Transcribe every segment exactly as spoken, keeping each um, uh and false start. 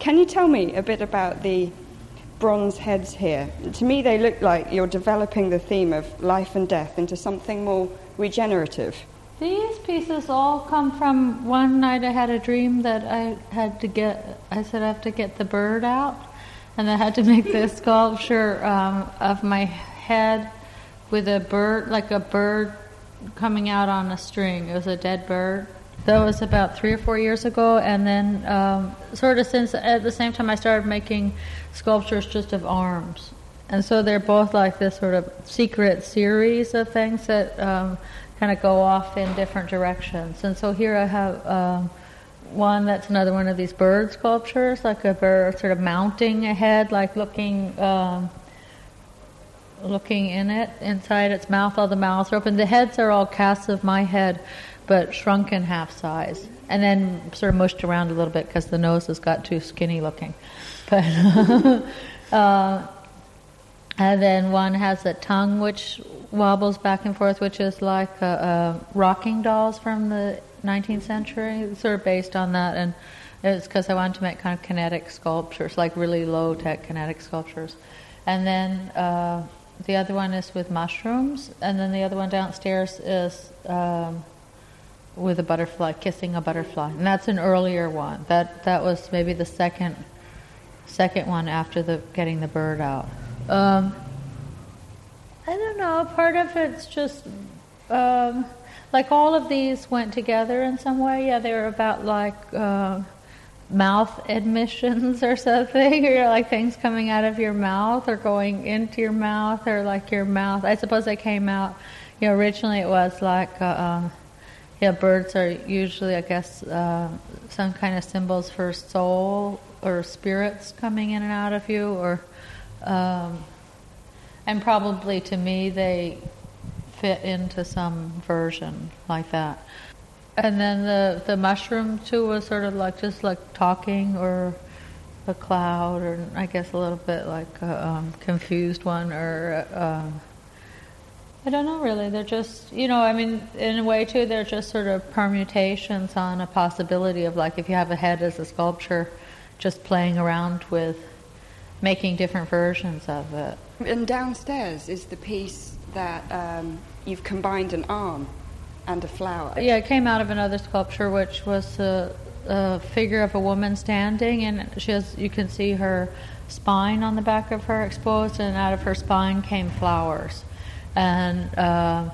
can you tell me a bit about the bronze heads here? To me, they look like you're developing the theme of life and death into something more regenerative. These pieces all come from one night I had a dream that I had to get, I said I have to get the bird out, and I had to make this sculpture um, of my head with a bird, like a bird coming out on a string. It was a dead bird. That was about three or four years ago, and then um, sort of since at the same time I started making sculptures just of arms. And so they're both like this sort of secret series of things that um, kind of go off in different directions. And so here I have um, one that's another one of these bird sculptures, like a bird sort of mounting a head, like looking um, looking in it, inside its mouth. All the mouths are open. The heads are all casts of my head, but shrunk in half size, and then sort of mushed around a little bit because the nose has got too skinny looking. But uh, and then one has a tongue which wobbles back and forth, which is like uh, uh, rocking dolls from the nineteenth century. It's sort of based on that, and it's because I wanted to make kind of kinetic sculptures, like really low-tech kinetic sculptures. And then uh, the other one is with mushrooms, and then the other one downstairs is um, with a butterfly, kissing a butterfly, and that's an earlier one. That that was maybe the second second one after the getting the bird out. Um, I don't know. Part of it's just um, like all of these went together in some way. Yeah, they were about like uh, mouth admissions or something, or like things coming out of your mouth or going into your mouth, or like your mouth. I suppose they came out. You know, originally it was like. Uh, um, Yeah, birds are usually, I guess, uh, some kind of symbols for soul or spirits coming in and out of you, or um, and probably to me they fit into some version like that. And then the the mushroom too was sort of like just like talking, or a cloud, or I guess a little bit like a um, confused one, or. Uh, I don't know, really. They're just, you know, I mean, in a way, too, they're just sort of permutations on a possibility of, like, if you have a head as a sculpture, just playing around with making different versions of it. And downstairs is the piece that um, you've combined an arm and a flower. Yeah, it came out of another sculpture, which was a, a figure of a woman standing, and she has, you can see her spine on the back of her exposed, and out of her spine came flowers. And uh,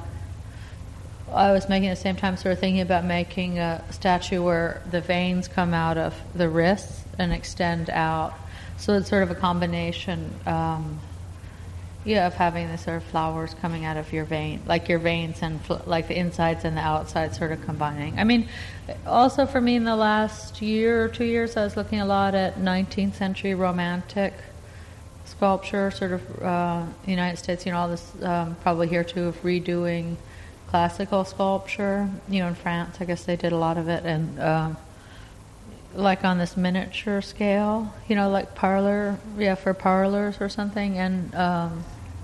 I was making at the same time sort of thinking about making a statue where the veins come out of the wrists and extend out. So it's sort of a combination, um, yeah, of having the sort of flowers coming out of your vein, like your veins and fl- like the insides and the outsides sort of combining. I mean, also for me in the last year or two years, I was looking a lot at nineteenth century romantic sculpture, sort of uh, United States, you know, all this um, probably here too, of redoing classical sculpture. You know, in France, I guess they did a lot of it, and uh, like on this miniature scale, you know, like parlor, yeah, for parlors or something, and um,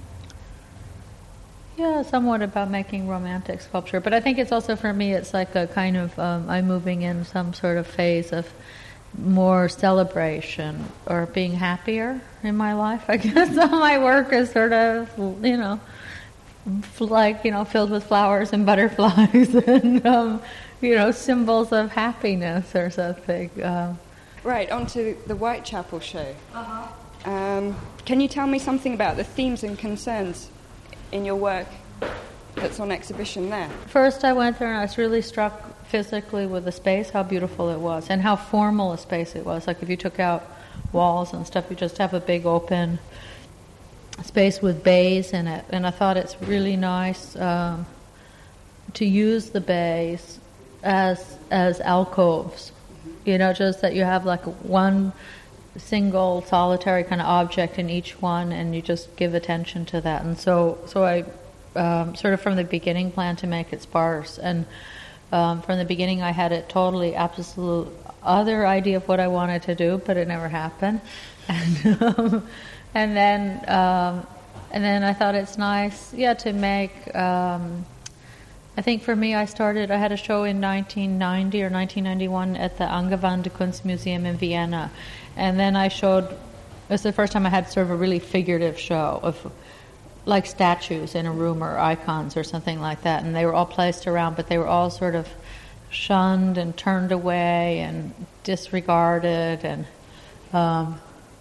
yeah, somewhat about making romantic sculpture. But I think it's also, for me, it's like a kind of, um, I'm moving in some sort of phase of more celebration or being happier in my life. I guess all my work is sort of, you know, like, you know, filled with flowers and butterflies and, um, you know, symbols of happiness or something. Um, right, on to the Whitechapel show. uh-huh. Um, can you tell me something about the themes and concerns in your work that's on exhibition there? First I went there and I was really struck physically with the space, how beautiful it was, and how formal a space it was. Like if you took out walls and stuff, you just have a big open space with bays in it. And I thought it's really nice um, to use the bays as as alcoves. You know, just that you have like one single solitary kind of object in each one, and you just give attention to that. And so, so I um, sort of from the beginning planned to make it sparse. And Um, from the beginning, I had a totally absolute other idea of what I wanted to do, but it never happened. And, um, and then, um, and then I thought it's nice, yeah, to make um, I think for me, I started, I had a show in nineteen ninety or nineteen ninety-one at the Angewandte Kunstmuseum in Vienna. And then I showed, it was the first time I had sort of a really figurative show of like statues in a room or icons or something like that. And they were all placed around, but they were all sort of shunned and turned away and disregarded and, um,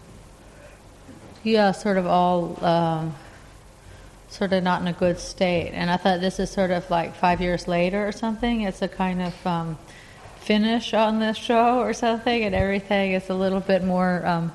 yeah, sort of all... Um, sort of not in a good state. And I thought this is sort of like five years later or something. It's a kind of um, finish on this show or something, and everything is a little bit more, um,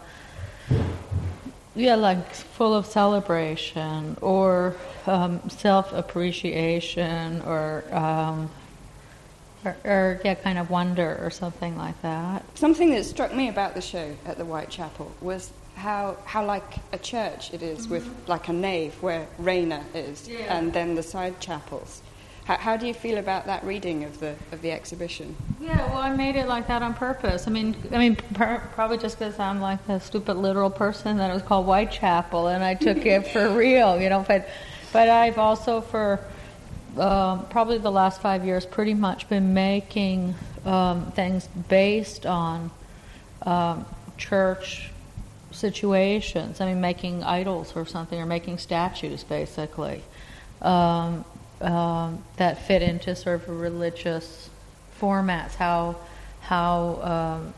yeah, like full of celebration or um, self-appreciation or, um, or, or, yeah, kind of wonder or something like that. Something that struck me about the show at the Whitechapel was how how like a church it is, mm-hmm. with like a nave where Rainer is, yeah. and then the side chapels. How, how do you feel about that reading of the of the exhibition? Yeah, well, I made it like that on purpose. I mean, I mean, per, probably just because I'm like the stupid literal person that it was called Whitechapel, and I took it for real, you know. But but I've also for um, probably the last five years pretty much been making um, things based on um, church situations. I mean, making idols or something, or making statues, basically, um, um, that fit into sort of religious formats. How how um,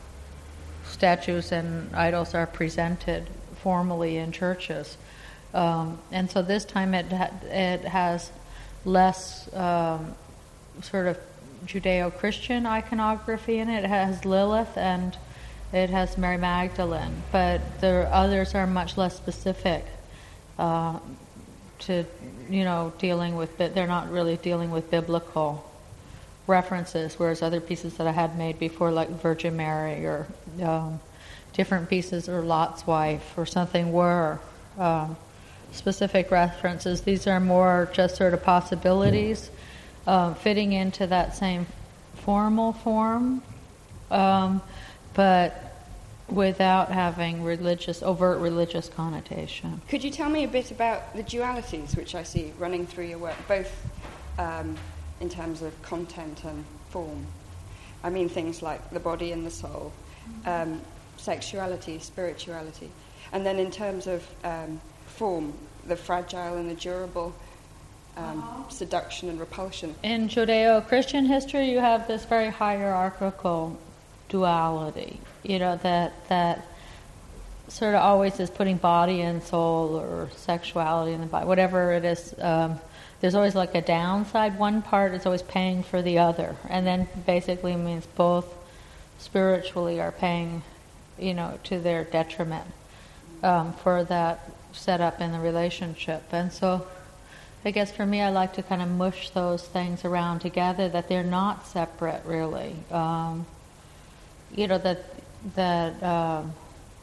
statues and idols are presented formally in churches, um, and so this time it ha- it has less um, sort of Judeo-Christian iconography in it. It has Lilith and it has Mary Magdalene, but the others are much less specific uh, to, you know, dealing with, they're not really dealing with biblical references, whereas other pieces that I had made before, like Virgin Mary or um, different pieces, or Lot's wife or something, were um, specific references. These are more just sort of possibilities uh, fitting into that same formal form, um, but without having religious, overt religious connotation. Could you tell me a bit about the dualities which I see running through your work, both um, in terms of content and form? I mean things like the body and the soul, um, sexuality, spirituality, and then in terms of um, form, the fragile and the durable, um, uh-huh. seduction and repulsion. In Judeo-Christian history, you have this very hierarchical duality, you know, that that sort of always is putting body and soul, or sexuality in the body, whatever it is. Um, there's always like a downside. One part is always paying for the other, and then basically means both spiritually are paying, you know, to their detriment um, for that setup in the relationship. And so I guess for me, I like to kind of mush those things around together, that they're not separate really. Um, you know, that that um,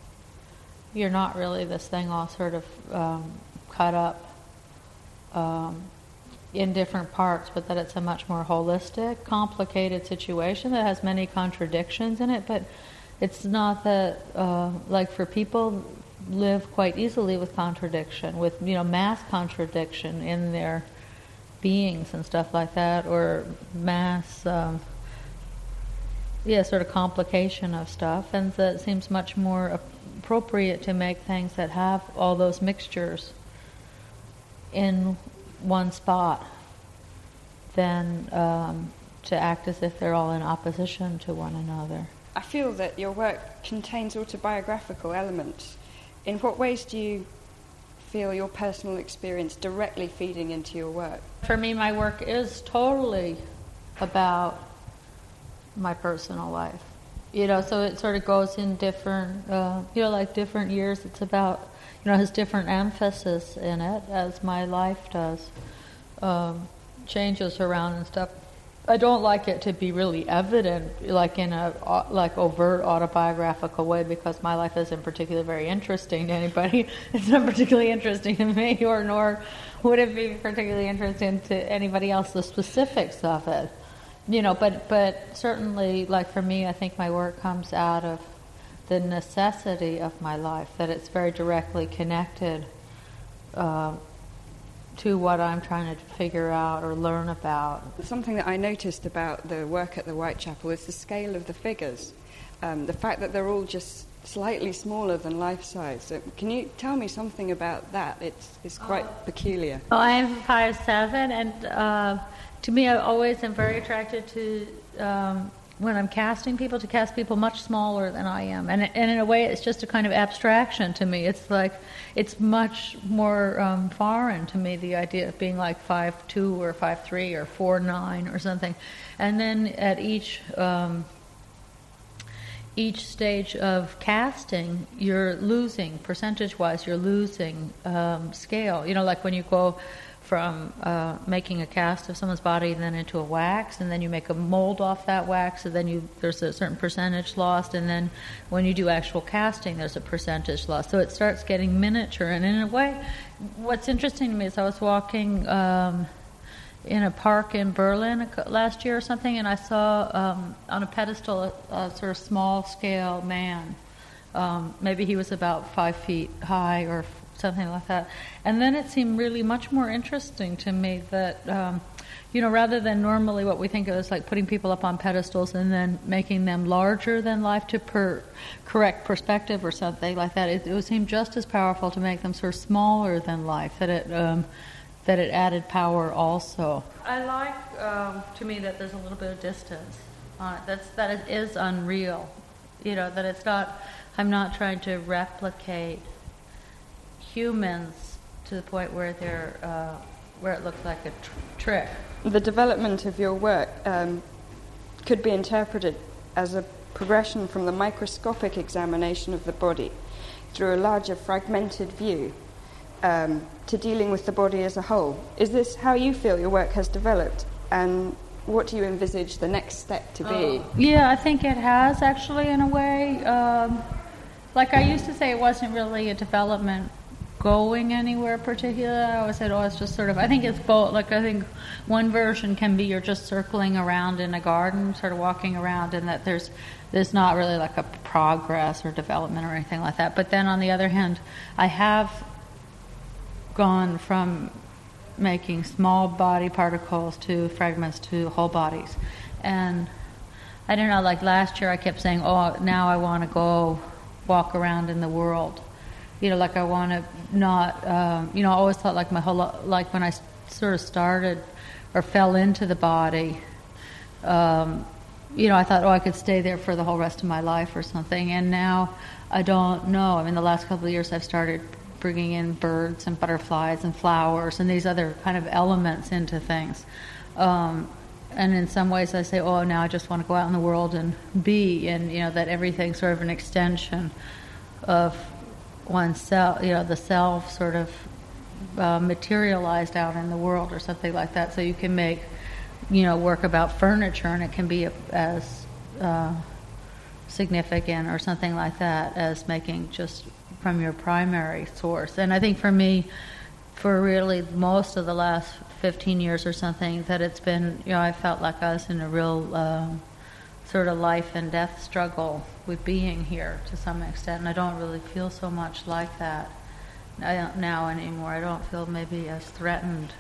you're not really this thing all sort of um, cut up um, in different parts, but that it's a much more holistic, complicated situation that has many contradictions in it. But it's not that, uh, like for people live quite easily with contradiction, with, you know, mass contradiction in their beings and stuff like that, or mass... Um, yeah, sort of complication of stuff, and that it seems much more appropriate to make things that have all those mixtures in one spot than um, to act as if they're all in opposition to one another. I feel that your work contains autobiographical elements. In what ways do you feel your personal experience directly feeding into your work? For me, my work is totally about my personal life, you know, so it sort of goes in different, uh, you know, like different years. It's about, you know, has different emphasis in it, as my life does, um, changes around and stuff. I don't like it to be really evident, like in a like overt autobiographical way, because my life isn't particularly very interesting to anybody. It's not particularly interesting to me, or nor would it be particularly interesting to anybody else, the specifics of it. You know, but but certainly, like for me, I think my work comes out of the necessity of my life, that it's very directly connected uh, to what I'm trying to figure out or learn about. Something that I noticed about the work at the Whitechapel is the scale of the figures. Um, the fact that they're all just slightly smaller than life size. So can you tell me something about that? It's it's quite uh, peculiar. Well, I'm five seven, and uh, to me, I always am very attracted to um, when I'm casting people to cast people much smaller than I am, and and in a way, it's just a kind of abstraction to me. It's like it's much more um, foreign to me, the idea of being like five two or five three or four nine or something, and then at each. Um, Each stage of casting, you're losing, percentage-wise, you're losing um, scale. You know, like when you go from uh, making a cast of someone's body and then into a wax, and then you make a mold off that wax, and then you there's a certain percentage lost, and then when you do actual casting, there's a percentage lost. So it starts getting miniature, and in a way, what's interesting to me is I was walking um, in a park in Berlin last year or something, and I saw um, on a pedestal a, a sort of small-scale man. Um, maybe he was about five feet high or something like that. And then it seemed really much more interesting to me that, um, you know, rather than normally what we think of as like putting people up on pedestals and then making them larger than life to per correct perspective or something like that, it, it would seem just as powerful to make them sort of smaller than life, that it... Um, that it added power also. I like, um, to me, that there's a little bit of distance on it. That's, that it is unreal. You know, that it's not, I'm not trying to replicate humans to the point where they're, uh, where it looks like a tr- trick. The development of your work um, could be interpreted as a progression from the microscopic examination of the body through a larger fragmented view Um, to dealing with the body as a whole. Is this how you feel your work has developed, and what do you envisage the next step to be? Uh, yeah, I think it has actually, in a way. Um, like I used to say, it wasn't really a development going anywhere particular. I always said, oh, it's just sort of, I think it's both. Like I think one version can be you're just circling around in a garden, sort of walking around, and that there's there's not really like a progress or development or anything like that. But then on the other hand, I have gone from making small body particles to fragments to whole bodies. And I don't know, like last year I kept saying, oh, now I want to go walk around in the world. You know, like I want to not, um, you know, I always thought like my whole, lo- like when I s- sort of started or fell into the body, um, you know, I thought, oh, I could stay there for the whole rest of my life or something. And now I don't know. I mean, the last couple of years I've started bringing in birds and butterflies and flowers and these other kind of elements into things. Um, and in some ways I say, oh, now I just want to go out in the world and be, and, you know, that everything's sort of an extension of oneself, you know, the self sort of uh, materialized out in the world or something like that. So you can make, you know, work about furniture and it can be as uh, significant or something like that as making just from your primary source. And I think for me, for really most of the last fifteen years or something, that it's been, you know, I felt like I was in a real um, sort of life and death struggle with being here to some extent, and I don't really feel so much like that I don't now anymore. I don't feel maybe as threatened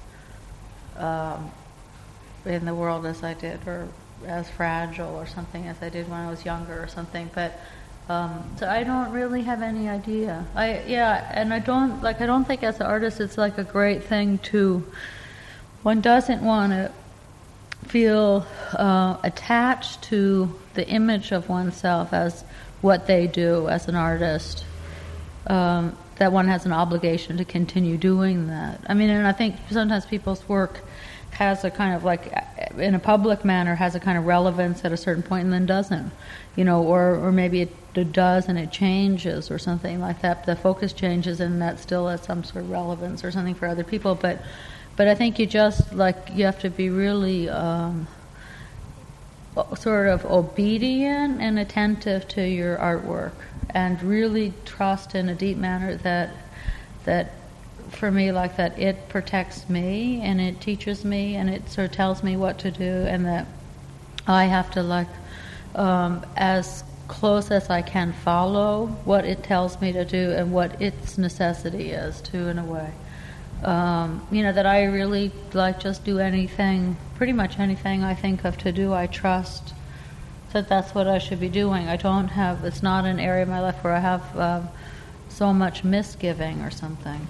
um, in the world as I did, or as fragile or something as I did when I was younger or something, but Um, so I don't really have any idea. I yeah, and I don't like. I don't think as an artist it's like a great thing to. One doesn't want to feel uh, attached to the image of oneself as what they do as an artist. Um, that one has an obligation to continue doing that. I mean, and I think sometimes people's work has a kind of like, in a public manner, has a kind of relevance at a certain point and then doesn't, you know, or, or maybe it, it does and it changes or something like that. The focus changes and that still has some sort of relevance or something for other people. But, but I think you just, like, you have to be really um, sort of obedient and attentive to your artwork and really trust in a deep manner that that for me, like that, it protects me and it teaches me and it sort of tells me what to do, and that I have to, like, um, as close as I can follow what it tells me to do and what its necessity is, too, in a way. um, you know, that I really like just do anything, pretty much anything I think of to do, I trust that that's what I should be doing. I don't have, it's not an area of my life where I have uh, so much misgiving or something.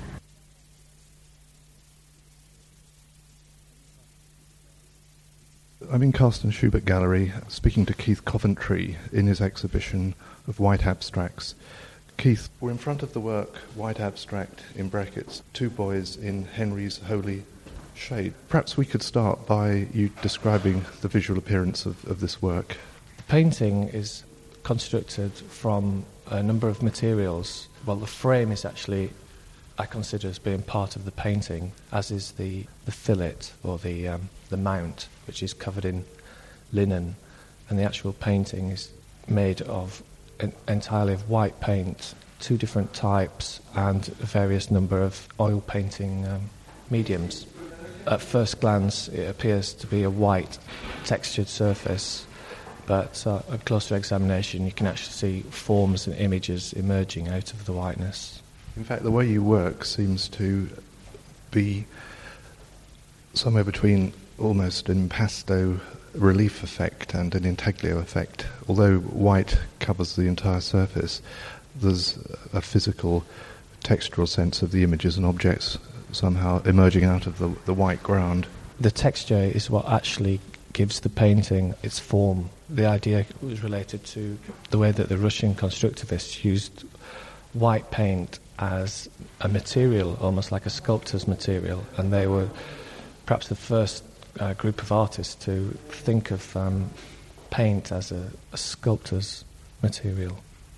I'm in Carsten Schubert Gallery speaking to Keith Coventry in his exhibition of white abstracts. Keith, we're in front of the work White Abstract, in brackets, Two Boys in Henry's Holy Shade. Perhaps we could start by you describing the visual appearance of, of this work. The painting is constructed from a number of materials. Well, the frame is actually, I consider as being part of the painting, as is the, the fillet or the um, the mount, which is covered in linen, and the actual painting is made of en- entirely of white paint, two different types, and a various number of oil painting um, mediums. At first glance, it appears to be a white textured surface, but uh, at closer examination, you can actually see forms and images emerging out of the whiteness. In fact, the way you work seems to be somewhere between almost an impasto relief effect and an intaglio effect. Although white covers the entire surface, there's a physical, textural sense of the images and objects somehow emerging out of the, the white ground. The texture is what actually gives the painting its form. The idea was related to the way that the Russian constructivists used white paint as a material, almost like a sculptor's material, and they were perhaps the first uh, group of artists to think of um, paint as a, a sculptor's material.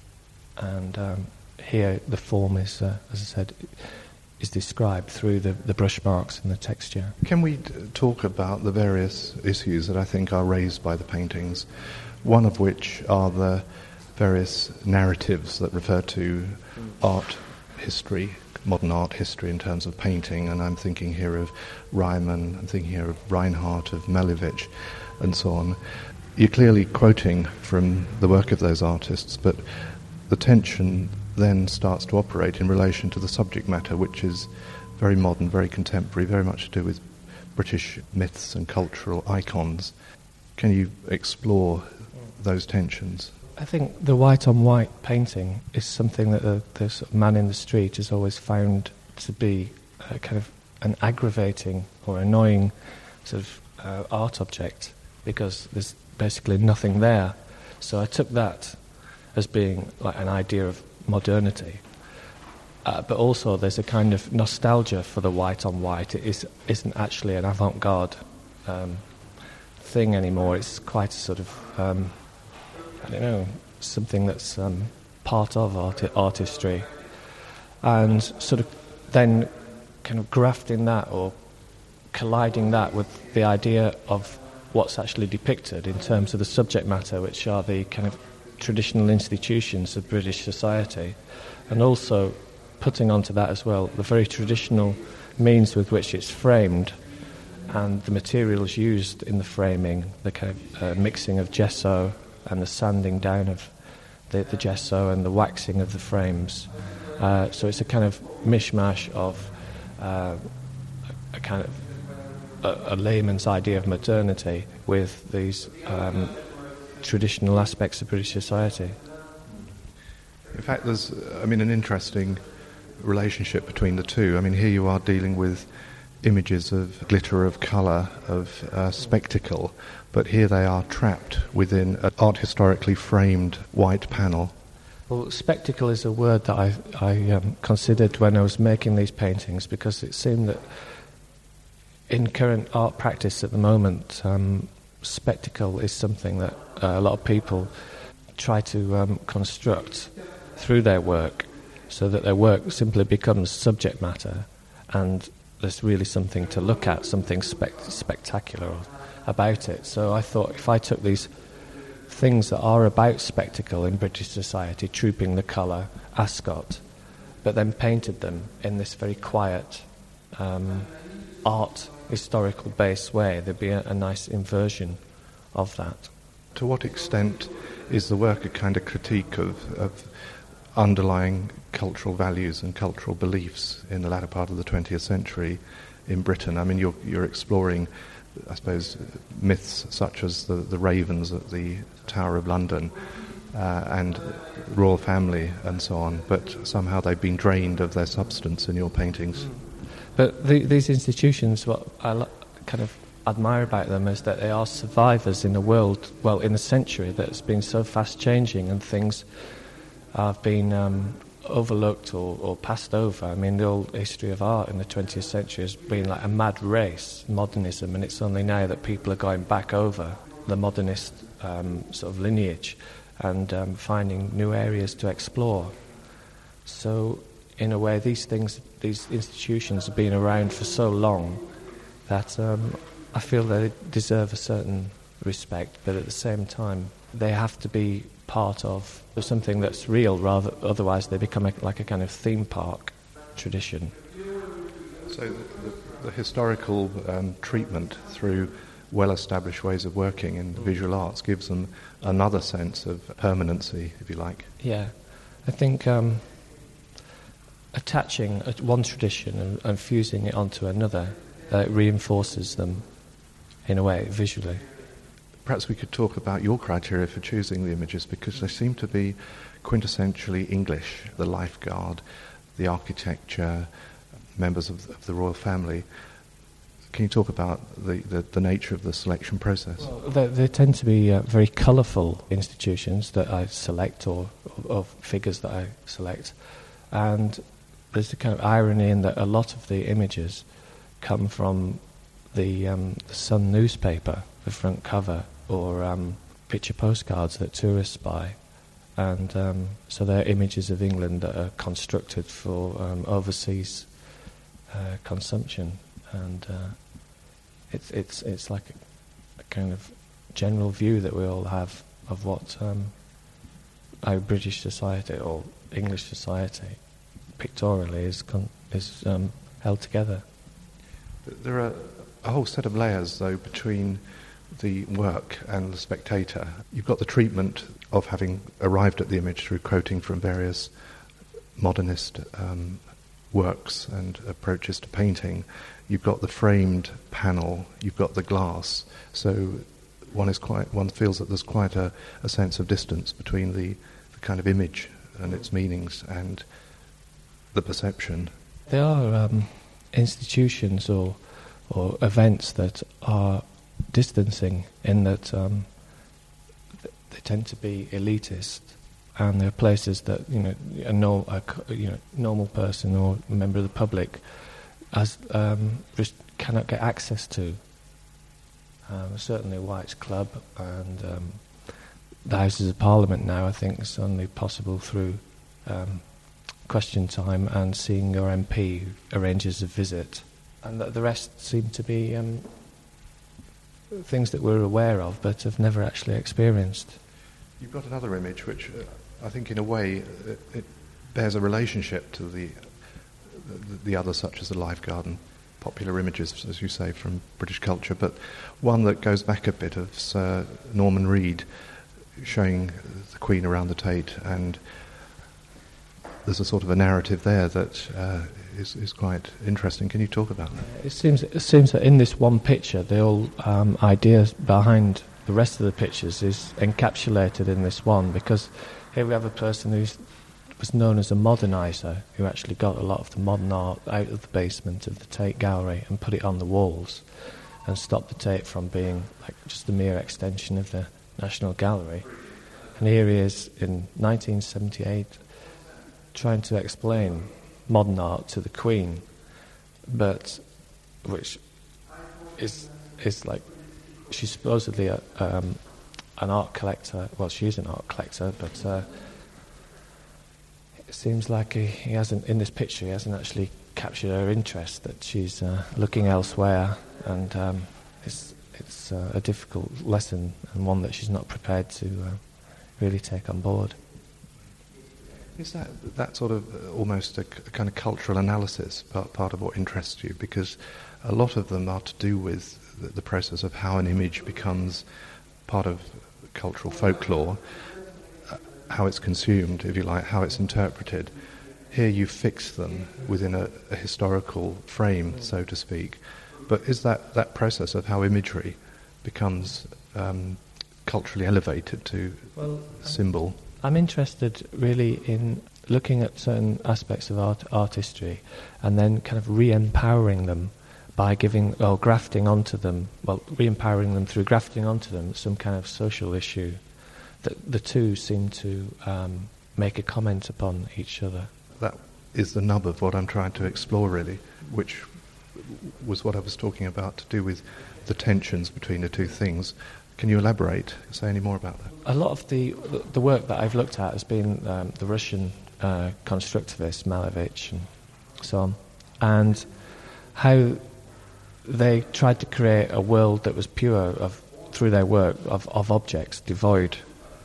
And um, here the form is, uh, as I said, is described through the, the brush marks and the texture. Can we d- talk about the various issues that I think are raised by the paintings, one of which are the various narratives that refer to art history, modern art history in terms of painting, and I'm thinking here of Reimann, I'm thinking here of Reinhardt, of Malevich, and so on. You're clearly quoting from the work of those artists, but the tension then starts to operate in relation to the subject matter, which is very modern, very contemporary, very much to do with British myths and cultural icons. Can you explore those tensions? I think the white-on-white painting is something that the, the sort of man in the street has always found to be a kind of an aggravating or annoying sort of uh, art object, because there's basically nothing there. So I took that as being like an idea of modernity. Uh, but also there's a kind of nostalgia for the white-on-white. It is, isn't actually an avant-garde um, thing anymore. It's quite a sort of... Um, I don't know, something that's um, part of art, artistry, and sort of then kind of grafting that or colliding that with the idea of what's actually depicted in terms of the subject matter, which are the kind of traditional institutions of British society, and also putting onto that as well the very traditional means with which it's framed and the materials used in the framing, the kind of uh, mixing of gesso and the sanding down of the, the gesso and the waxing of the frames. Uh, so it's a kind of mishmash of uh, a, a kind of a, a layman's idea of modernity with these um, traditional aspects of British society. In fact, there's, I mean, an interesting relationship between the two. I mean, here you are dealing with images of glitter, of colour, of uh, spectacle, but here they are trapped within an art historically framed white panel. Well, spectacle is a word that I, I um, considered when I was making these paintings, because it seemed that in current art practice at the moment, um, spectacle is something that uh, a lot of people try to um, construct through their work, so that their work simply becomes subject matter, and there's really something to look at, something spec- spectacular about it. So I thought if I took these things that are about spectacle in British society, trooping the colour, Ascot, but then painted them in this very quiet, um, art, historical-based way, there'd be a, a nice inversion of that. To what extent is the work a kind of critique of, of underlying cultural values and cultural beliefs in the latter part of the twentieth century in Britain. I mean, you're, you're exploring, I suppose, myths such as the, the ravens at the Tower of London uh, and the royal family and so on, but somehow they've been drained of their substance in your paintings. But the, these institutions, what I lo- kind of admire about them is that they are survivors in a world, well, in a century that's been so fast changing, and things have been um, overlooked or, or passed over. I mean, the old history of art in the twentieth century has been like a mad race, modernism, and it's only now that people are going back over the modernist um, sort of lineage and um, finding new areas to explore. So, in a way, these things, these institutions have been around for so long that um, I feel they deserve a certain respect, but at the same time, they have to be part of something that's real, rather. Otherwise, they become a, like a kind of theme park tradition. So, the, the, the historical um, treatment through well-established ways of working in the visual arts gives them another sense of permanency, if you like. Yeah, I think um, attaching one tradition and, and fusing it onto another uh, reinforces them in a way visually. Perhaps we could talk about your criteria for choosing the images, because they seem to be quintessentially English. The lifeguard, the architecture, members of, of the royal family. Can you talk about the, the, the nature of the selection process? Well, they, they tend to be uh, very colourful institutions that I select, or, or, or figures that I select. And there's a kind of irony in that a lot of the images come from the, um, the Sun newspaper, the front cover, or um, picture postcards that tourists buy. And um, so they're images of England that are constructed for um, overseas uh, consumption. And uh, it's it's it's like a, a kind of general view that we all have of what um, our British society or English society pictorially is con- is um, held together. There are a whole set of layers, though, between the work and the spectator. You've got the treatment of having arrived at the image through quoting from various modernist um, works and approaches to painting. You've got the framed panel, you've got the glass, so one is quite one feels that there's quite a, a sense of distance between the, the kind of image and its meanings and the perception. There are um, institutions or or events that are distancing in that um, th- they tend to be elitist, and there are places that you know a, no, a you know normal person or a member of the public as um, just cannot get access to. Um, certainly White's Club and um, the Houses of Parliament now, I think, is only possible through um, question time and seeing your M P who arranges a visit. And the, the rest seem to be um, things that we're aware of but have never actually experienced. You've got another image which uh, I think in a way it, it bears a relationship to the The, the others, such as the lifeguard and popular images, as you say, from British culture, but one that goes back a bit of Sir Norman Reed showing the Queen around the Tate, and there's a sort of a narrative there that uh, is, is quite interesting. Can you talk about that? It seems it seems that in this one picture, the whole um, idea behind the rest of the pictures is encapsulated in this one, because here we have a person who's was known as a moderniser, who actually got a lot of the modern art out of the basement of the Tate Gallery and put it on the walls and stopped the Tate from being like just a mere extension of the National Gallery. And here he is in nineteen seventy-eight trying to explain modern art to the Queen, but which is is like she's supposedly a, um, an art collector. Well, she's an art collector, but uh, it seems like he, he hasn't, in this picture, he hasn't actually captured her interest, that she's uh, looking elsewhere, and um, it's it's uh, a difficult lesson and one that she's not prepared to uh, really take on board. Is that that sort of uh, almost a, a kind of cultural analysis part, part of what interests you? Because a lot of them are to do with the, the process of how an image becomes part of cultural folklore, uh, how it's consumed, if you like, how it's interpreted. Here you fix them within a, a historical frame, so to speak. But is that, that process of how imagery becomes um, culturally elevated to well, symbol? I'm interested really in looking at certain aspects of art, art history and then kind of re-empowering them by giving, or grafting onto them, well, re-empowering them through grafting onto them some kind of social issue. The, the two seem to um, make a comment upon each other. That is the nub of what I'm trying to explore, really, which was what I was talking about, to do with the tensions between the two things. Can you elaborate, say any more about that? A lot of the the work that I've looked at has been um, the Russian uh, constructivist, Malevich, and so on, and how they tried to create a world that was pure of, through their work, of, of objects, devoid,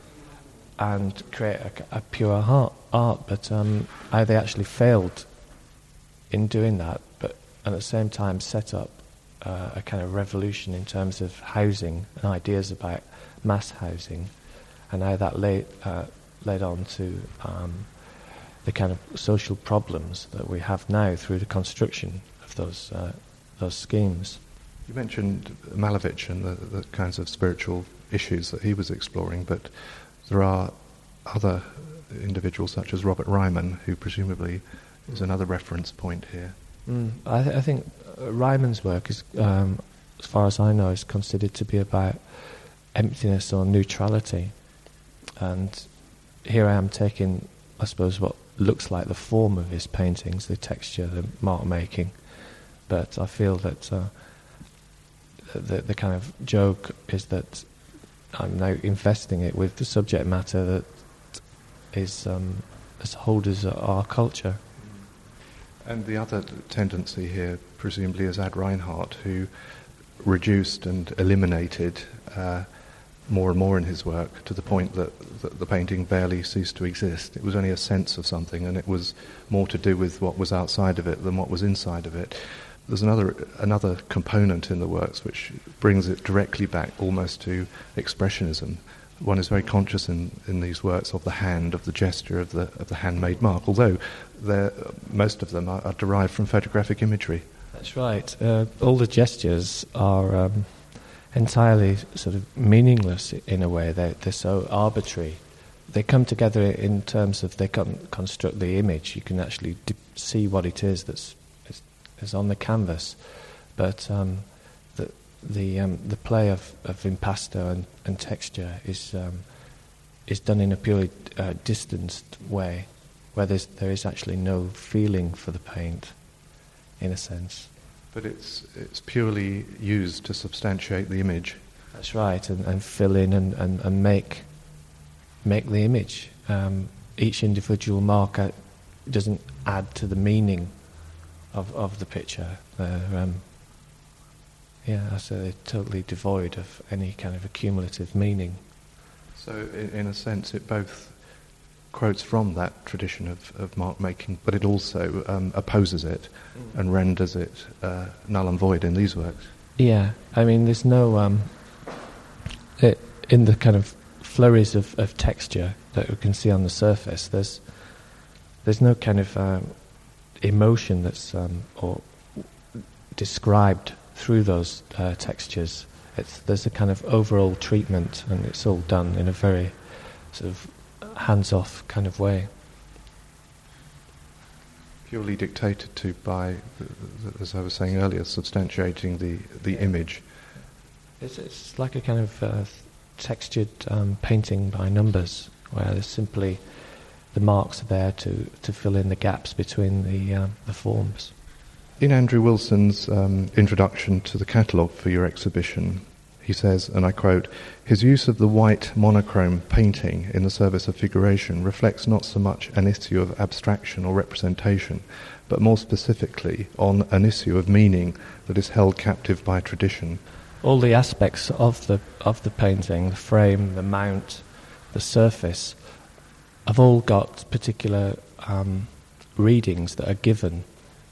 and create a, a pure art, art but um, how they actually failed in doing that, but at the same time set up uh, a kind of revolution in terms of housing and ideas about mass housing, and how that led, uh, led on to um, the kind of social problems that we have now through the construction of those uh, those schemes. You mentioned Malevich and the, the kinds of spiritual issues that he was exploring, but there are other individuals such as Robert Ryman, who presumably is another reference point here. Mm, I, th- I think uh, Ryman's work is, um, as far as I know, is considered to be about emptiness or neutrality. And here I am taking, I suppose, what looks like the form of his paintings, the texture, the mark making. But I feel that uh, the, the kind of joke is that I'm now investing it with the subject matter that is um, as holders of our culture. And the other tendency here, presumably, is Ad Reinhardt, who reduced and eliminated uh, more and more in his work to the point that, that the painting barely ceased to exist. It was only a sense of something, and it was more to do with what was outside of it than what was inside of it. There's another another component in the works which brings it directly back almost to expressionism. One is very conscious in, in these works of the hand, of the gesture, of the of the handmade mark, although most of them are, are derived from photographic imagery. That's right. Uh, all the gestures are um, entirely sort of meaningless in a way. They're, they're so arbitrary. They come together in terms of they con- construct the image. You can actually d- see what it is that's is on the canvas, but um, the the um, the play of, of impasto and, and texture is um, is done in a purely uh, distanced way, where there's, there is actually no feeling for the paint, in a sense. But it's it's purely used to substantiate the image. That's right, and, and fill in and, and, and make make the image. Um, each individual marker doesn't add to the meaning of of the picture. They're, um, yeah, so they're totally devoid of any kind of accumulative meaning. So, in, in a sense, it both quotes from that tradition of, of mark making, but it also um, opposes it mm. and renders it uh, null and void in these works. Yeah, I mean, there's no um, it, in the kind of flurries of, of texture that we can see on the surface. There's there's no kind of um, emotion that's um, or described through those uh, textures. It's, there's a kind of overall treatment, and it's all done in a very sort of hands-off kind of way. Purely dictated to by, as I was saying earlier, substantiating the, the yeah. image. It's, it's like a kind of uh, textured um, painting by numbers, where there's simply the marks are there to, to fill in the gaps between the um, the forms. In Andrew Wilson's um, introduction to the catalogue for your exhibition, he says, and I quote, "His use of the white monochrome painting in the service of figuration reflects not so much an issue of abstraction or representation, but more specifically on an issue of meaning that is held captive by tradition." All the aspects of the of the painting, the frame, the mount, the surface, have all got particular um, readings that are given,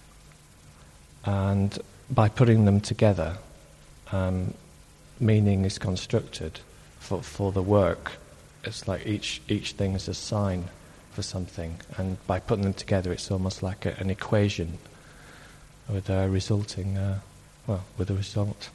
and by putting them together, um, meaning is constructed for, for the work it's like each each thing is a sign for something, and by putting them together, it's almost like a, an equation with a resulting, uh, well, with a result.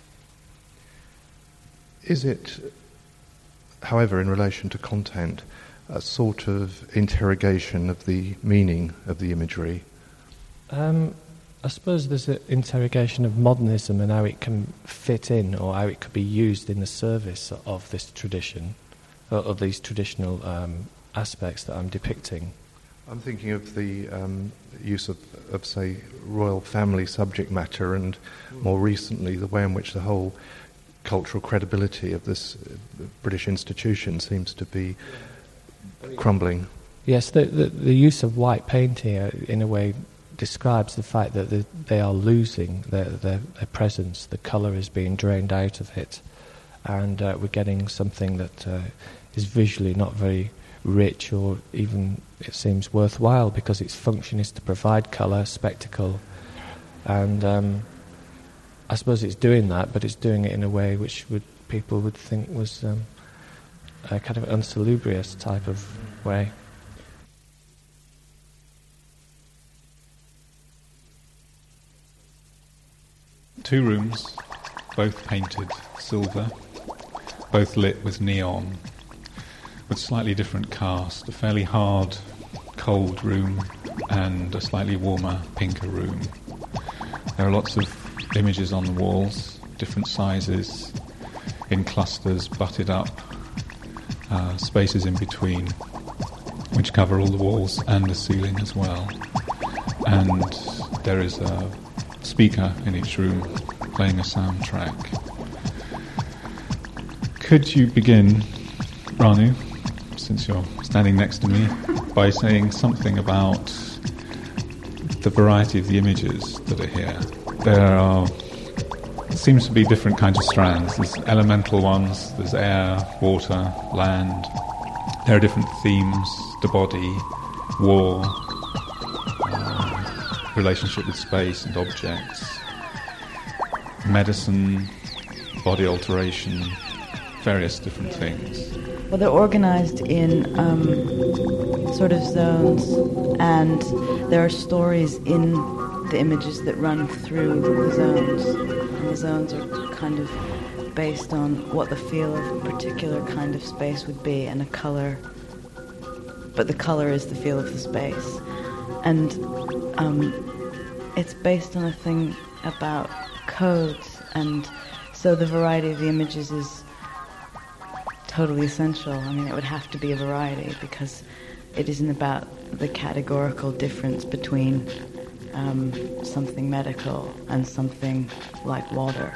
Is it, however, in relation to content, a sort of interrogation of the meaning of the imagery? Um, I suppose there's an interrogation of modernism and how it can fit in, or how it could be used in the service of this tradition, of these traditional um, aspects that I'm depicting. I'm thinking of the um, use of, of, say, royal family subject matter, and more recently the way in which the whole cultural credibility of this uh, British institution seems to be crumbling. Yes, the, the, the use of white paint here, in a way, describes the fact that the, they are losing their, their, their presence. The colour is being drained out of it, and uh, we're getting something that uh, is visually not very rich, or even, it seems, worthwhile, because its function is to provide colour, spectacle, and um, I suppose it's doing that, but it's doing it in a way which would people would think was um, a kind of unsalubrious type of way. Two rooms, both painted silver, both lit with neon, with slightly different cast, a fairly hard, cold room and a slightly warmer, pinker room. There are lots of images on the walls, different sizes, in clusters, butted up, uh, spaces in between, which cover all the walls and the ceiling as well. And there is a speaker in each room playing a soundtrack. Could you begin, Ranu, since you're standing next to me, by saying something about the variety of the images that are here? There are, it seems to be different kinds of strands. There's elemental ones, there's air, water, land. There are different themes: the body, war, uh, relationship with space and objects, medicine, body alteration, various different things. Well, they're organized in um, sort of zones, and there are stories in the images that run through the zones. And the zones are kind of based on what the feel of a particular kind of space would be, and a color. But the color is the feel of the space. And um, it's based on a thing about codes, and so the variety of the images is totally essential. I mean, it would have to be a variety, because it isn't about the categorical difference between um, something medical and something like water.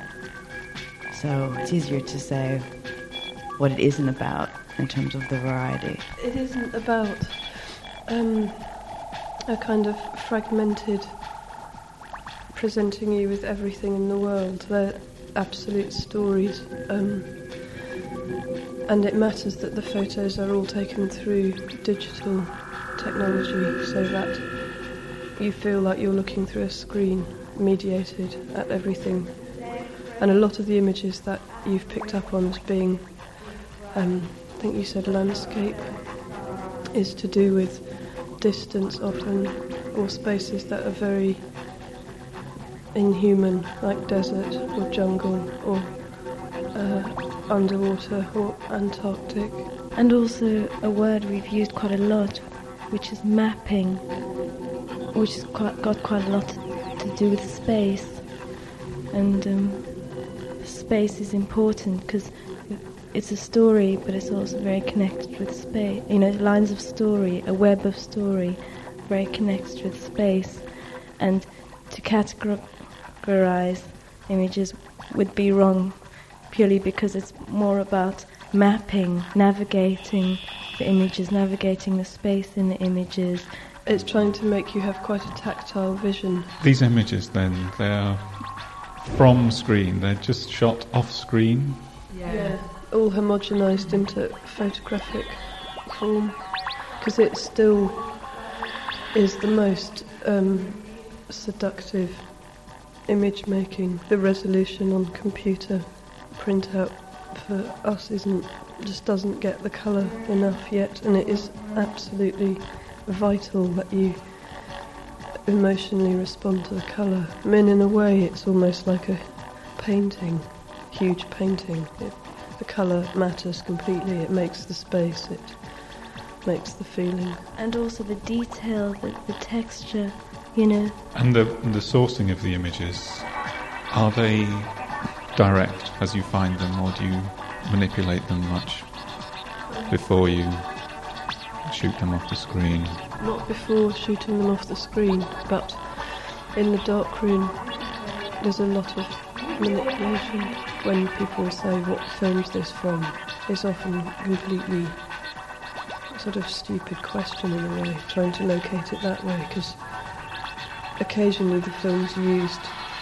So it's easier to say what it isn't about in terms of the variety. It isn't about um, a kind of fragmented presenting you with everything in the world. They're absolute stories. Um, and it matters that the photos are all taken through digital technology, so that you feel like you're looking through a screen, mediated at everything. And a lot of the images that you've picked up on as being, um, I think you said landscape, is to do with distance often, or spaces that are very inhuman, like desert or jungle or uh, underwater or Antarctic. And also a word we've used quite a lot, which is mapping, which has quite, got quite a lot to, to do with space. And um, space is important because it's a story, but it's also very connected with space. You know, lines of story, a web of story, very connected with space. And to categorize images would be wrong, purely because it's more about mapping, navigating the images, navigating the space in the images. It's trying to make you have quite a tactile vision. These images then, they're from screen, they're just shot off screen? Yeah. yeah. All homogenised into photographic form, because it still is the most um, seductive image making. The resolution on computer printout for us isn't, just doesn't get the colour enough yet, and it is absolutely vital that you emotionally respond to the colour. I mean, in a way, it's almost like a painting, huge painting. It, the colour matters completely. It makes the space, it makes the feeling. And also the detail, the, the texture, you know. And the, the sourcing of the images, are they direct as you find them, or do you manipulate them much before you shoot them off the screen? Not before shooting them off the screen, but in the darkroom there's a lot of manipulation. When people say, what film's this from? It's often completely sort of stupid question in a way, trying to locate it that way, because occasionally the films used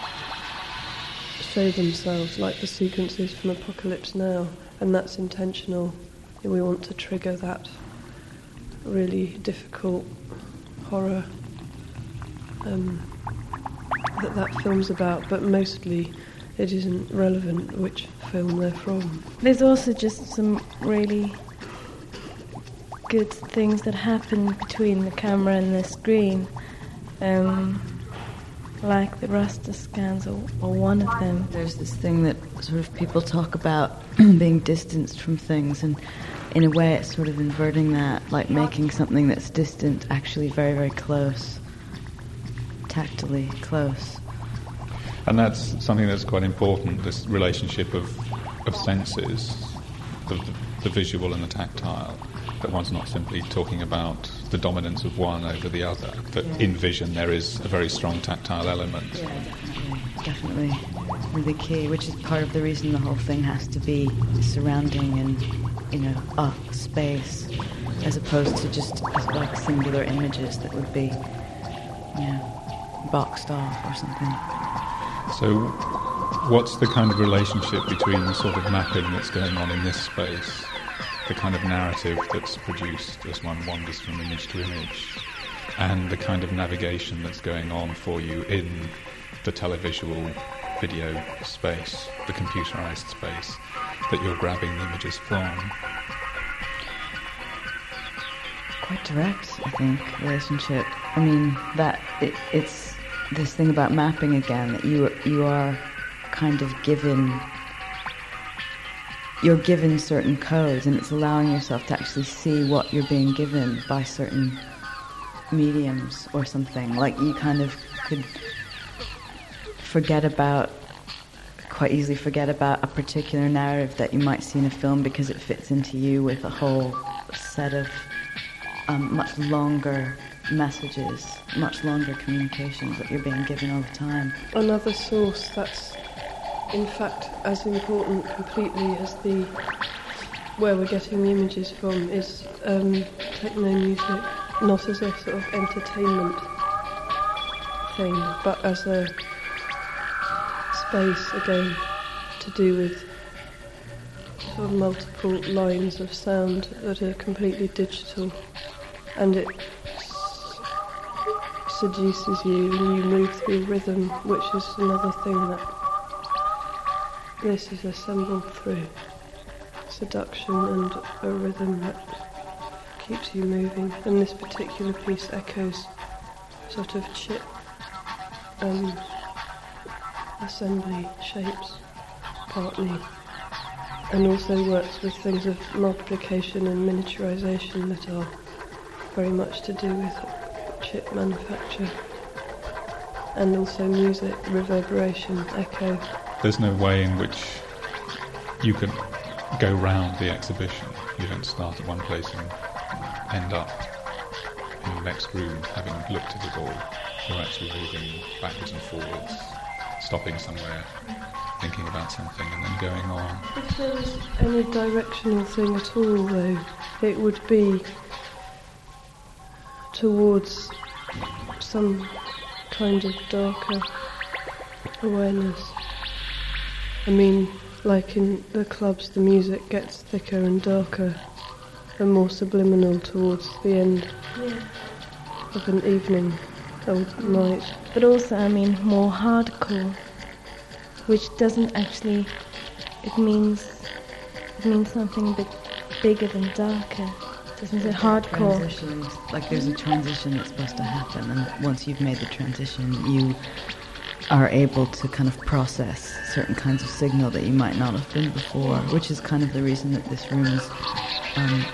show themselves, like the sequences from Apocalypse Now, and that's intentional. We want to trigger that really difficult horror um, that that film's about, but mostly it isn't relevant which film they're from. There's also just some really good things that happen between the camera and the screen, um, like the raster scans or, or one of them. There's this thing that sort of people talk about being distanced from things, and in a way it's sort of inverting that, like making something that's distant actually very, very close, tactily close. And that's something that's quite important, this relationship of, of senses, the, the visual and the tactile, that one's not simply talking about the dominance of one over the other, that yeah. in vision there is a very strong tactile element. Yeah, definitely. Definitely. Really key, which is part of the reason the whole thing has to be surrounding and, you know, a space, as opposed to just like singular images that would be, you know, boxed off or something. So what's the kind of relationship between the sort of mapping that's going on in this space, the kind of narrative that's produced as one wanders from image to image, and the kind of navigation that's going on for you in the televisual video space, the computerized space that you're grabbing the images from? Quite direct, I think, relationship. I mean, that it, it's this thing about mapping again, that you you are kind of given, you're given certain codes, and it's allowing yourself to actually see what you're being given by certain mediums or something. Like you kind of could forget about, quite easily forget about a particular narrative that you might see in a film because it fits into you with a whole set of um, much longer messages, much longer communications that you're being given all the time. Another source that's in fact as important completely as the where we're getting the images from is um, techno music, not as a sort of entertainment thing, but as a space again to do with sort of multiple lines of sound that are completely digital, and it seduces you and you move through rhythm, which is another thing that this is assembled through. Seduction and a rhythm that keeps you moving. And this particular piece echoes sort of chip um, assembly shapes, partly, and also works with things of multiplication and miniaturization that are very much to do with chip manufacture, and also music, reverberation, echo. There's no way in which you could go round the exhibition. You don't start at one place and end up in the next room having looked at it all. You're actually moving backwards and forwards, stopping somewhere, thinking about something and then going on. If there was any directional thing at all though, it would be towards some kind of darker awareness. I mean, like in the clubs, the music gets thicker and darker and more subliminal towards the end yeah. of an evening or night. But also, I mean, more hardcore, which doesn't actually, it means means something a bit bigger than darker. Doesn't it? Hardcore. Transition, like there's a transition that's supposed to happen, and once you've made the transition, you are able to kind of process certain kinds of signal that you might not have been before, which is kind of the reason that this room is. Um,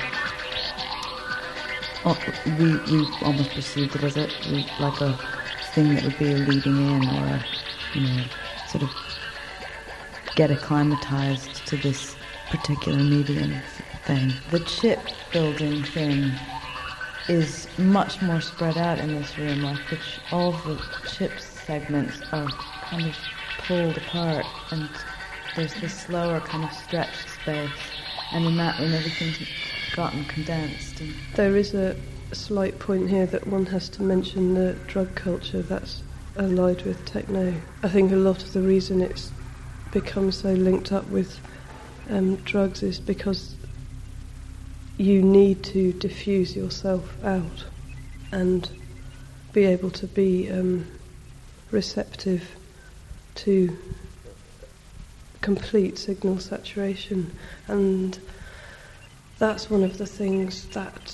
oh, we we almost perceived it as a like a thing that would be a leading in, or a, you know, sort of get acclimatized to this particular medium thing. The chip building thing is much more spread out in this room. Like the ch- all of the chip segments are kind of pulled apart, and there's this slower kind of stretched space. And in that room, everything's gotten condensed. And there is a slight point here that one has to mention the drug culture that's allied with techno. I think a lot of the reason it's become so linked up with um, drugs is because you need to diffuse yourself out and be able to be um, receptive to complete signal saturation, and that's one of the things that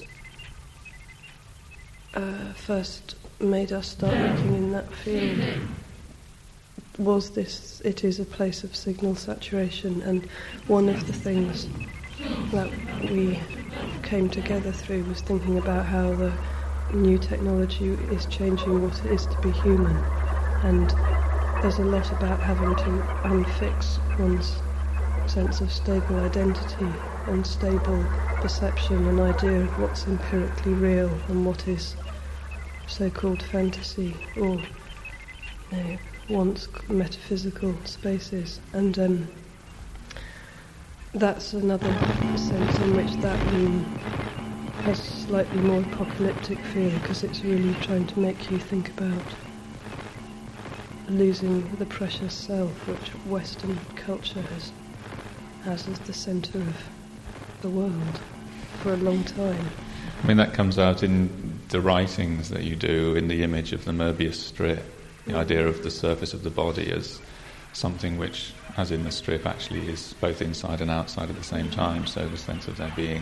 uh, first made us start looking in that field. Was this, it is a place of signal saturation, and one of the things that we came together through was thinking about how the new technology is changing what it is to be human, and there's a lot about having to unfix one's sense of stable identity and stable perception and idea of what's empirically real and what is so-called fantasy or, you know, once metaphysical spaces. And um, that's another sense in which that room has a slightly more apocalyptic feel, because it's really trying to make you think about losing the precious self, which Western culture has has as the centre of the world for a long time. I mean, that comes out in the writings that you do, in the image of the Möbius strip, the mm. idea of the surface of the body as something which, as in the strip, actually is both inside and outside at the same time, so the sense of there being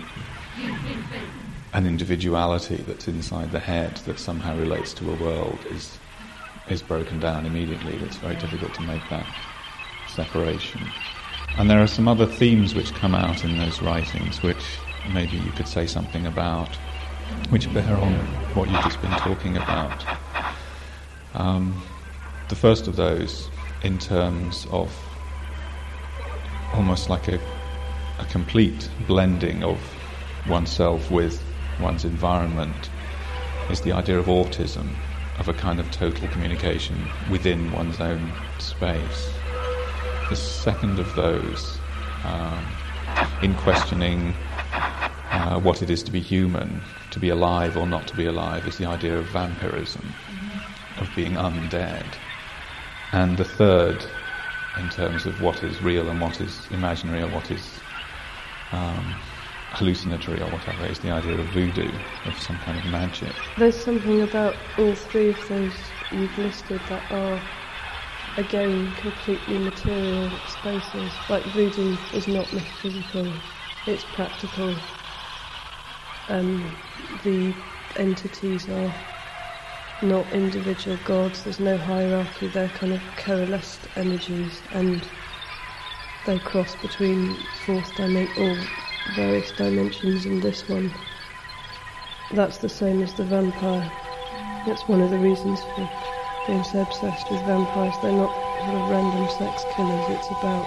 an individuality that's inside the head that somehow relates to a world is is broken down immediately. It's very difficult to make that separation. And there are some other themes which come out in those writings which maybe you could say something about, which bear on what you've just been talking about. Um, the first of those, in terms of almost like a, a complete blending of oneself with one's environment, is the idea of autism, of a kind of total communication within one's own space. The second of those, um, in questioning uh, what it is to be human, to be alive or not to be alive, is the idea of vampirism, of being undead. And the third, in terms of what is real and what is imaginary or what is um, hallucinatory or whatever, is the idea of voodoo, of some kind of magic. There's something about all three of those you've listed that are, again, completely material spaces. Like voodoo is not metaphysical, it's practical. Um, the entities are not individual gods, there's no hierarchy, they're kind of coalesced energies, and they cross between fourth dimension, or various dimensions in this one. That's the same as the vampire. That's one of the reasons for being so obsessed with vampires. They're not sort of random sex killers, it's about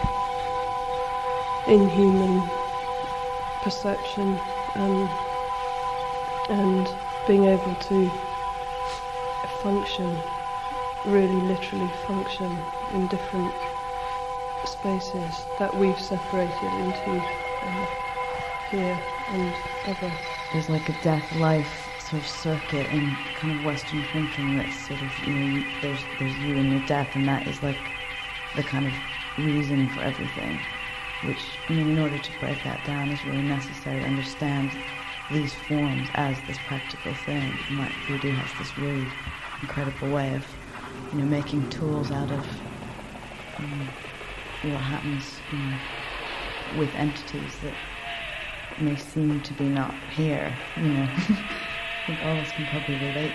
inhuman perception um, and being able to function, really literally function in different spaces that we've separated into um, here and other. There's like a death-life sort of circuit in kind of Western thinking that's sort of, you know, you, there's there's you and your death, and that is like the kind of reason for everything, which, I mean, in order to break that down is really necessary to understand these forms as this practical thing. And like voodoo has this really incredible way of, you know, making tools out of um, what happens, you know, with entities that may seem to be not here, you know. I think all of us can probably relate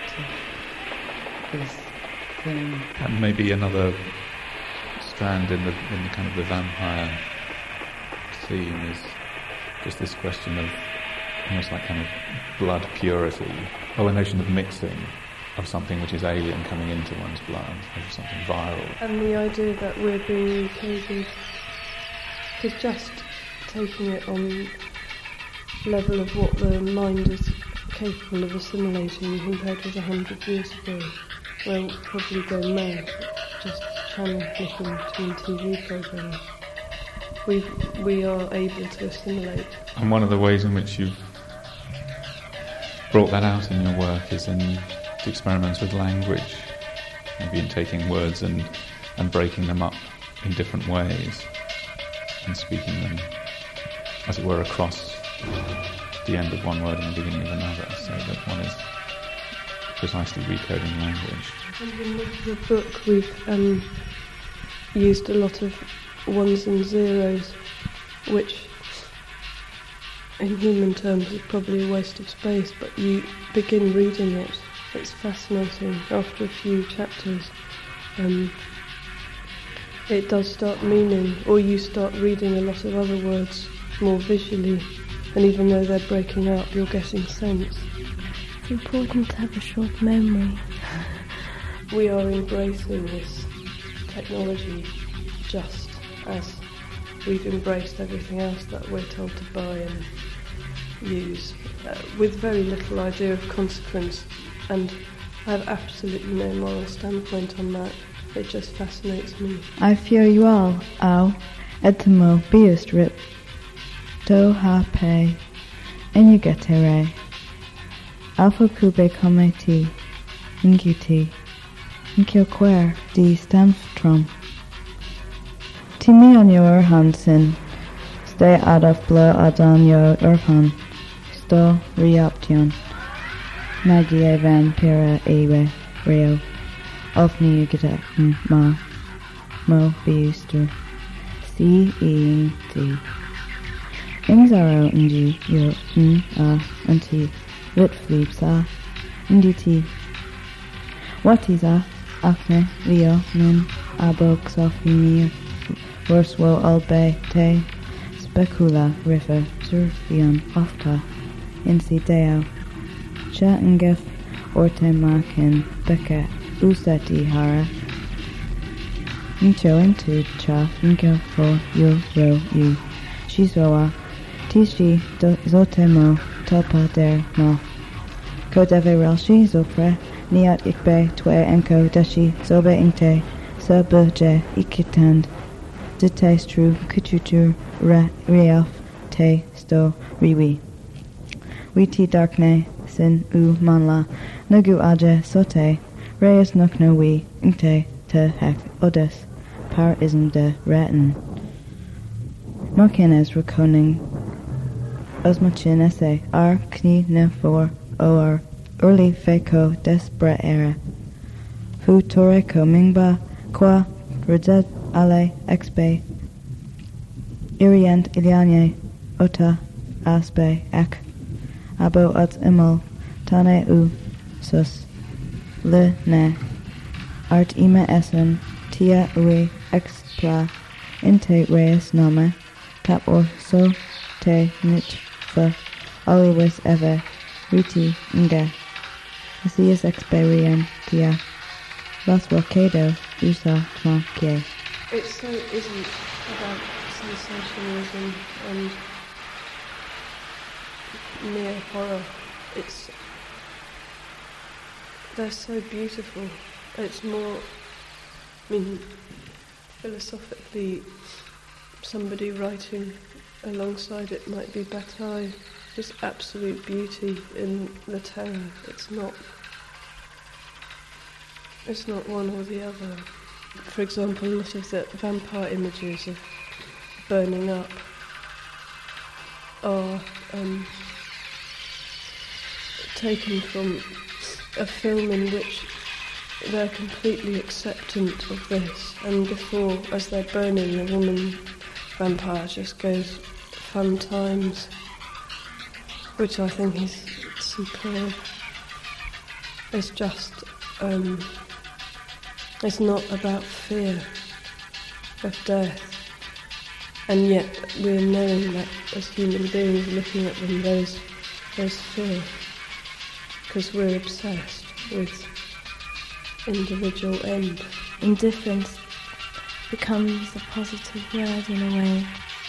to this thing. And maybe another strand in the in the kind of the vampire theme is just this question of almost like kind of blood purity, or a notion of mixing of something which is alien coming into one's blood, of something viral. And the idea that we're being encoded to just taking it on level of what the mind is capable of assimilating compared with a hundred years ago, where we'll probably go mad just channel flicking between T V programmes. We we are able to assimilate. And one of the ways in which you've brought that out in your work is in the experiments with language, maybe in taking words and, and breaking them up in different ways and speaking them, as it were, across the end of one word and the beginning of another, so that one is precisely recoding language. And in the, the book we've um, used a lot of ones and zeros, which in human terms is probably a waste of space, but you begin reading it, it's fascinating. After a few chapters, um, it does start meaning, or you start reading a lot of other words more visually, and even though they're breaking up, you're getting sense. It's important to have a short memory. We are embracing this technology just as we've embraced everything else that we're told to buy and use, uh, with very little idea of consequence, and I have absolutely no moral standpoint on that. It just fascinates me. I fear you all, au, etimo biust rip, do ha pe, enugetere, alpha cube cometi, inguti, incioquer di stamstrom. Timi on your Hansen, stay out of blow adan your urhan, sto reoption, magie vampira ewe, reo, of new gita ma, mo beuster, c e t. Ingzaro inji yo n a anti, lit fleeps a, inditi. What is a, acne, leo, nun, abo xofimir, Worswo albe te, specula river, surfion ofta, insi deo, cha ingef, orte makin, beke, usati hara, incho into cha, inko fo, yo, ro, you, shizoa, tishi, zotemo, topa der, mo, kodeve relshi, zopre, niat ikbe, twe enko, deshi, zobe inte, sabuje, ikitand, Dite stru kuchutur re reaf te sto riwi. Witi darkne sin u manla nagu aje sote reis nokno wi inte te hek odes par ism de retin. Mokines reconing osmachin esse ar kni ne for or early feco despre era. Fu toreko mingba qua redzet ale expe irient iliane ota aspe ek abo at imol tane u sus le ne art ime essen tia ui expla inte reis nome cap or so te nit fa aliwis eve riti inge asius experien tia las vocedo usa tronque. It so isn't about sensationalism and mere horror. It's they're so beautiful. It's more, I mean, philosophically, somebody writing alongside it might be Bataille. Just absolute beauty in the terror. It's not. It's not one or the other. For example, a lot of the vampire images of burning up are um, taken from a film in which they're completely acceptant of this, and before, as they're burning, the woman Vampire just goes fun times, which I think is superb. It's just, um, it's not about fear of death, and yet we're knowing that as human beings looking at them, there's, there's fear, because we're obsessed with individual end. Indifference becomes a positive word in a way.